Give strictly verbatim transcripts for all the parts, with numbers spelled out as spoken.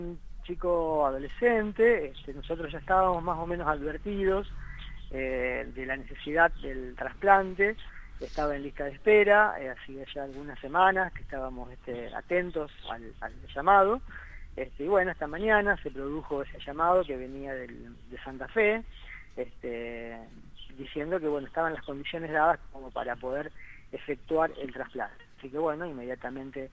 Un chico adolescente, este, nosotros ya estábamos más o menos advertidos eh, de la necesidad del trasplante, estaba en lista de espera, eh, hacía ya algunas semanas que estábamos este, atentos al, al llamado, este, y bueno, esta mañana se produjo ese llamado que venía del, de Santa Fe, este, diciendo que bueno, estaban las condiciones dadas como para poder efectuar el trasplante. Así que bueno, inmediatamente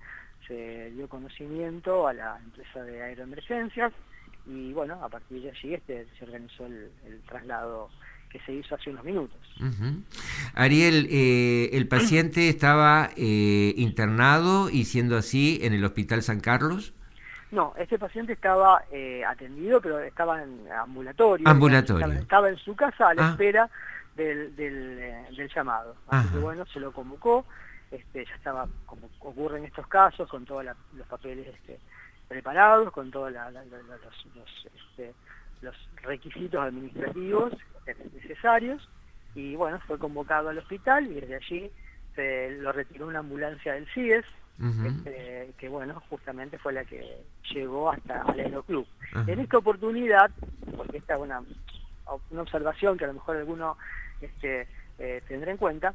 se dio conocimiento a la empresa de aeroemergencias y bueno, a partir de allí este, se organizó el, el traslado que se hizo hace unos minutos. Uh-huh. Ariel, eh, ¿el paciente estaba eh, internado y siendo así en el Hospital San Carlos? No, este paciente estaba eh, atendido, pero estaba en ambulatorio, digamos, estaba, Ambulatorio. estaba en su casa a la Ah, espera del, del, eh, del llamado. Así que ajá. bueno, se lo convocó, este, ya estaba, como ocurre en estos casos, con todos los papeles este, preparados, con todos la, la, la, los, los, este, los requisitos administrativos necesarios, y bueno, fue convocado al hospital y desde allí se lo retiró una ambulancia del C I E S, Uh-huh. Este, que bueno, justamente fue la que llegó hasta el Aeroclub. Uh-huh. En esta oportunidad, porque esta es una, una observación que a lo mejor alguno este, eh, tendrá en cuenta,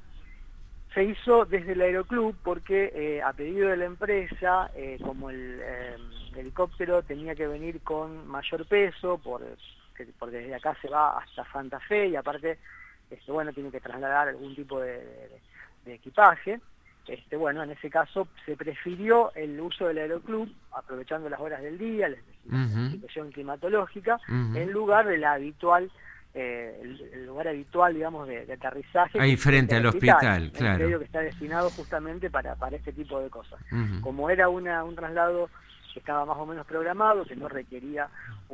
se hizo desde el Aeroclub porque eh, a pedido de la empresa, eh, como el eh, helicóptero tenía que venir con mayor peso, por, que, porque desde acá se va hasta Santa Fe y aparte, este, bueno, tiene que trasladar algún tipo de, de, de equipaje. Este, bueno, en ese caso se prefirió el uso del Aeroclub, aprovechando las horas del día, la, la Uh-huh. situación climatológica, Uh-huh. en lugar de la habitual, eh, el, el lugar habitual, digamos, de, de aterrizaje, que Ahí es frente frente al al hospital, hospital, el claro. predio que está destinado justamente para, para este tipo de cosas. Uh-huh. Como era una, un traslado que estaba más o menos programado, que no requería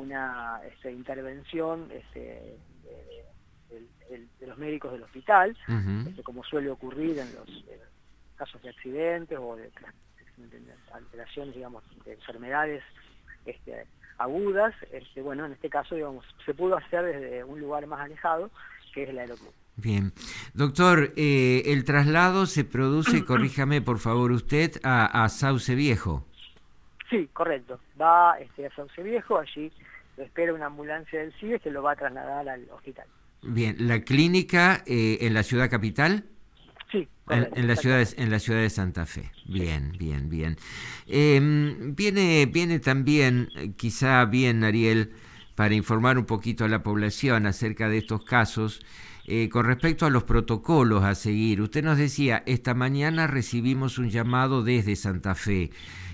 una este, intervención este, de, de, de, de los médicos del hospital, Uh-huh. este, como suele ocurrir en los... En, casos de accidentes o de, de, de alteraciones, digamos, de enfermedades este, agudas, este, bueno, en este caso, digamos, se pudo hacer desde un lugar más alejado, que es el Aeroclub. Bien. Doctor, eh, el traslado se produce, corríjame por favor usted, a, a Sauce Viejo. Sí, correcto. Va este, a Sauce Viejo, allí lo espera una ambulancia del C I E S que lo va a trasladar al hospital. Bien, ¿la clínica eh, en la ciudad capital? Sí, En, correcto, en, la ciudad de, exactamente. en la ciudad de Santa Fe. Sí. Bien, bien, bien. Eh, viene, viene también, quizá bien, Ariel, para informar un poquito a la población acerca de estos casos, eh, con respecto a los protocolos a seguir. Usted nos decía, esta mañana recibimos un llamado desde Santa Fe.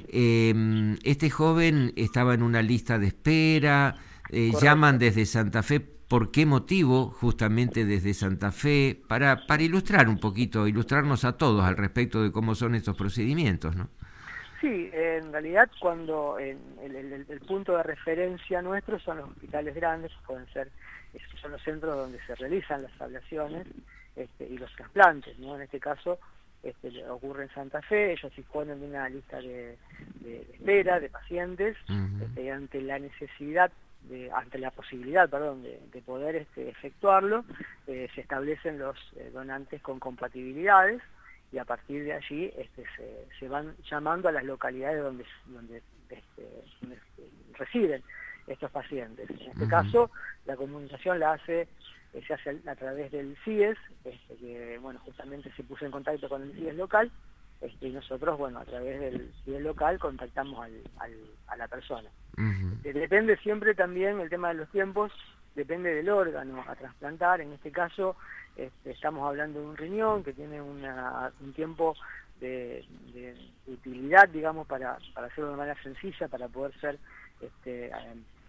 Eh, este joven estaba en una lista de espera, eh, llaman Correcto. desde Santa Fe. ¿Por qué motivo justamente desde Santa Fe? Para, para ilustrar un poquito, ilustrarnos a todos al respecto de cómo son estos procedimientos, ¿no? Sí, en realidad cuando en el, el, el punto de referencia nuestro son los hospitales grandes, pueden ser, son los centros donde se realizan las ablaciones este, y los trasplantes, ¿no? En este caso este, ocurre en Santa Fe, ellos disponen de una lista de, de, de espera de pacientes, Uh-huh. este, y ante la necesidad, de, ante la posibilidad, perdón, de, de poder este, efectuarlo, eh, se establecen los eh, donantes con compatibilidades, y a partir de allí este, se, se van llamando a las localidades donde, donde, este, donde residen estos pacientes. En este Uh-huh. caso, la comunicación la hace, eh, se hace a través del C I E S, este, que bueno, justamente se puso en contacto con el C I E S local, este, y nosotros, bueno, a través del C I E S local contactamos al, al, a la persona. Uh-huh. Este, depende siempre también el tema de los tiempos, depende del órgano a trasplantar. En este caso este, estamos hablando de un riñón que tiene una, un tiempo de, de, de utilidad, digamos, para, para hacerlo de manera sencilla, para poder ser este, eh,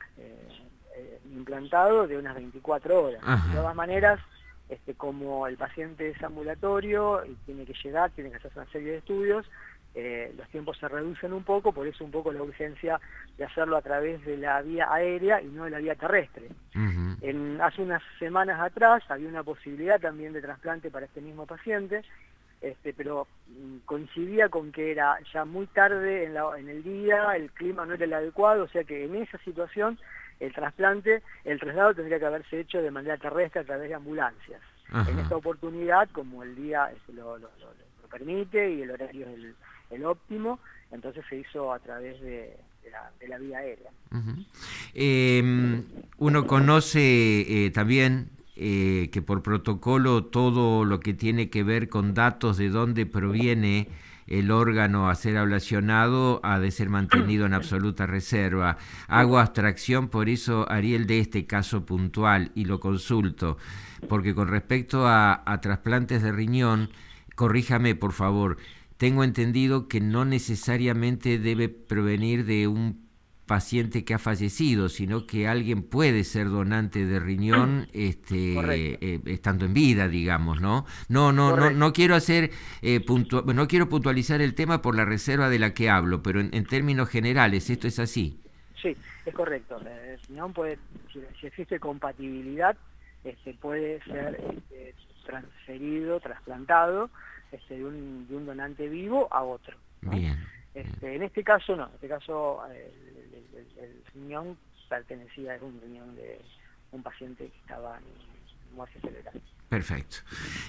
eh, implantado de unas veinticuatro horas. Ajá. De todas maneras, este, como el paciente es ambulatorio y tiene que llegar, tiene que hacerse una serie de estudios, Eh, los tiempos se reducen un poco, por eso un poco la urgencia de hacerlo a través de la vía aérea y no de la vía terrestre. Uh-huh. En, hace unas semanas atrás había una posibilidad también de trasplante para este mismo paciente, este, pero mm, coincidía con que era ya muy tarde en, la, en el día, el clima no era el adecuado, o sea que en esa situación el trasplante, el traslado tendría que haberse hecho de manera terrestre a través de ambulancias. Ajá. En esta oportunidad, como el día este, lo, lo, lo, lo permite y el horario es el el óptimo, entonces se hizo a través de, de la, de la vía aérea. Uh-huh. Eh, uno conoce eh, también eh, que por protocolo todo lo que tiene que ver con datos de dónde proviene el órgano a ser ablacionado ha de ser mantenido en absoluta reserva. Hago abstracción por eso, Ariel, de este caso puntual y lo consulto, porque con respecto a, a trasplantes de riñón, corríjame por favor, tengo entendido que no necesariamente debe provenir de un paciente que ha fallecido, sino que alguien puede ser donante de riñón este, eh, estando en vida, digamos, ¿no? No, no, no, no quiero hacer eh, puntu- no quiero puntualizar el tema por la reserva de la que hablo, pero en, en términos generales, ¿esto es así? Sí, es correcto. El riñón puede, si, si existe compatibilidad, este, puede ser este, transferido, trasplantado este, de, un, de un donante vivo a otro, ¿no? Bien. Este, en este caso no, en este caso el, el, el, el riñón pertenecía, es un riñón de un paciente que estaba en muerte cerebral. Perfecto.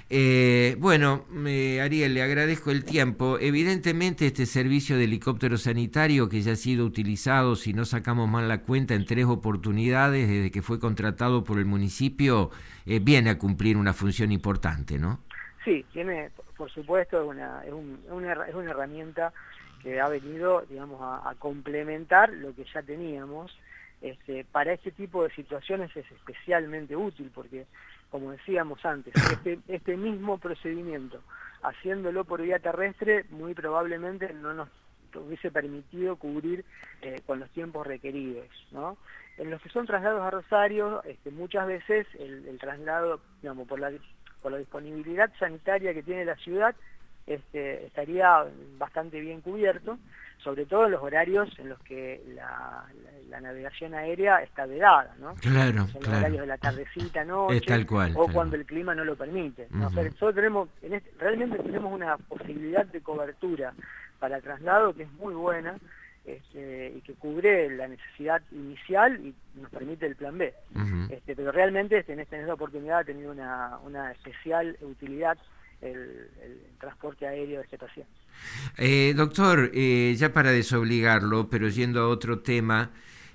Eh, bueno, eh, Ariel, le agradezco el tiempo. Evidentemente este servicio de helicóptero sanitario que ya ha sido utilizado, si no sacamos mal la cuenta, en tres oportunidades desde que fue contratado por el municipio, eh, viene a cumplir una función importante, ¿no? Sí, tiene, por supuesto, es una, es un, una, es una herramienta que ha venido, digamos, a, a complementar lo que ya teníamos. Este, para este tipo de situaciones es especialmente útil porque, como decíamos antes, este, este mismo procedimiento, haciéndolo por vía terrestre, muy probablemente no nos hubiese permitido cubrir eh, con los tiempos requeridos, ¿no? En los que son traslados a Rosario, este, muchas veces el, el traslado, digamos, por la, por la disponibilidad sanitaria que tiene la ciudad, Este, estaría bastante bien cubierto, sobre todo en los horarios en los que la, la, la navegación aérea está vedada, ¿no? Claro, Son los claro. horarios de la tardecita, noche, es tal cual, o tal cuando cual. el clima no lo permite, ¿no? Uh-huh. O sea, nosotros tenemos, en este, realmente tenemos una posibilidad de cobertura para traslado que es muy buena, este, y que cubre la necesidad inicial y nos permite el plan B. Uh-huh. Este, pero realmente este, en, esta, en esta oportunidad ha tenido una, una especial utilidad El, el transporte aéreo de este paciente. Eh, doctor, eh, ya para desobligarlo, pero yendo a otro tema,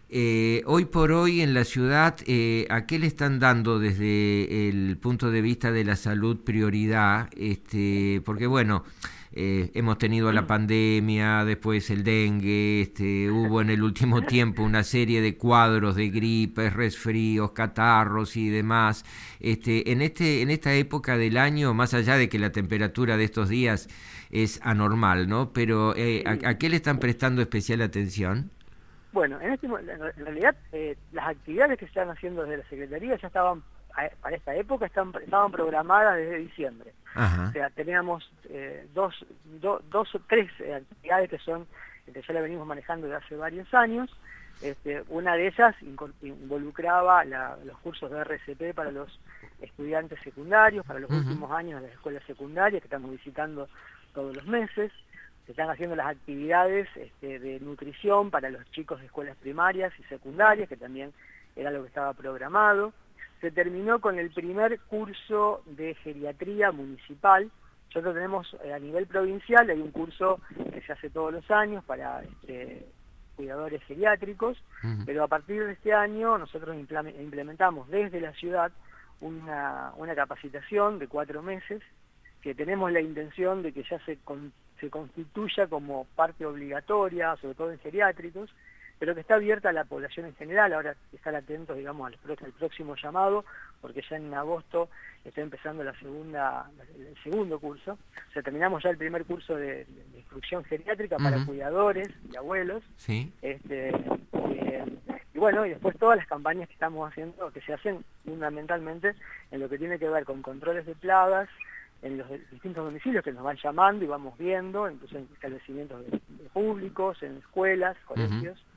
eh, hoy por hoy en la ciudad, eh, ¿a qué le están dando desde el punto de vista de la salud prioridad? Este, porque bueno, eh, hemos tenido la pandemia, después el dengue, este, hubo en el último tiempo una serie de cuadros de gripes, resfríos, catarros y demás. Este, en este, en esta época del año, más allá de que la temperatura de estos días es anormal, ¿no? Pero eh, ¿a, ¿a qué le están prestando especial atención? Bueno, en, este, en realidad eh, las actividades que se están haciendo desde la Secretaría ya estaban, para esta época, están, estaban programadas desde diciembre. Ajá. O sea, teníamos eh, dos, do, dos o tres eh, actividades que son, que ya la venimos manejando desde hace varios años. Este, una de ellas involucraba la, los cursos de R C P para los estudiantes secundarios, para los uh-huh. últimos años de las escuelas secundarias que estamos visitando todos los meses. Se están haciendo las actividades este, de nutrición para los chicos de escuelas primarias y secundarias, que también era lo que estaba programado. Se terminó con el primer curso de geriatría municipal. Nosotros tenemos eh, a nivel provincial, hay un curso que se hace todos los años para este, cuidadores geriátricos, uh-huh. pero a partir de este año nosotros implementamos desde la ciudad una, una capacitación de cuatro meses, que tenemos la intención de que ya se, con, se constituya como parte obligatoria, sobre todo en geriátricos, pero que está abierta a la población en general. Ahora estar atentos, digamos, al, al próximo llamado, porque ya en agosto está empezando la segunda, el segundo curso. O sea, terminamos ya el primer curso de, de instrucción geriátrica para uh-huh. cuidadores y abuelos. Sí. Este, eh, y bueno, y después todas las campañas que estamos haciendo, que se hacen fundamentalmente en lo que tiene que ver con controles de plagas, en los distintos domicilios que nos van llamando y vamos viendo, entonces en establecimientos de, de públicos, en escuelas, colegios. Uh-huh.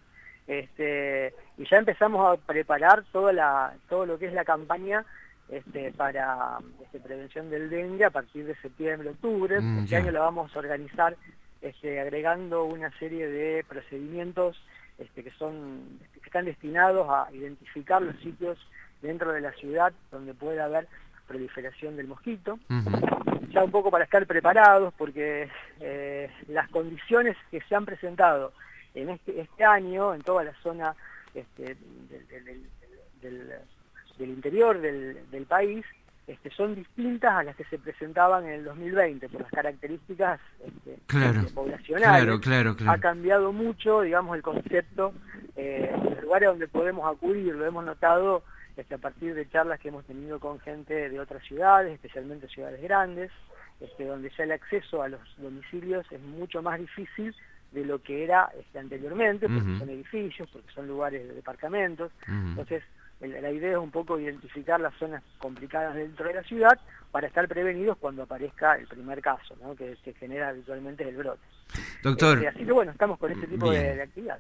Este, y ya empezamos a preparar toda la, todo lo que es la campaña este, para este, prevención del dengue a partir de septiembre, octubre. Mm, este yeah. año la vamos a organizar este, agregando una serie de procedimientos este, que, son, que están destinados a identificar los sitios dentro de la ciudad donde puede haber proliferación del mosquito. Uh-huh. Ya un poco para estar preparados porque eh, las condiciones que se han presentado En este, este año, en toda la zona este, del, del, del, del, del interior del, del país, este, son distintas a las que se presentaban en el dos mil veinte, por las características este, claro, este, poblacionales. Claro, claro, claro. Ha cambiado mucho, digamos, el concepto eh, de los lugares donde podemos acudir. Lo hemos notado este, a partir de charlas que hemos tenido con gente de otras ciudades, especialmente ciudades grandes, este, donde ya el acceso a los domicilios es mucho más difícil de lo que era este, anteriormente, porque uh-huh. son edificios, porque son lugares de departamentos. Uh-huh. Entonces, el, la idea es un poco identificar las zonas complicadas dentro de la ciudad para estar prevenidos cuando aparezca el primer caso, ¿no? Que se genera habitualmente el brote. Doctor. Este, así que bueno, estamos con este tipo de, de actividades.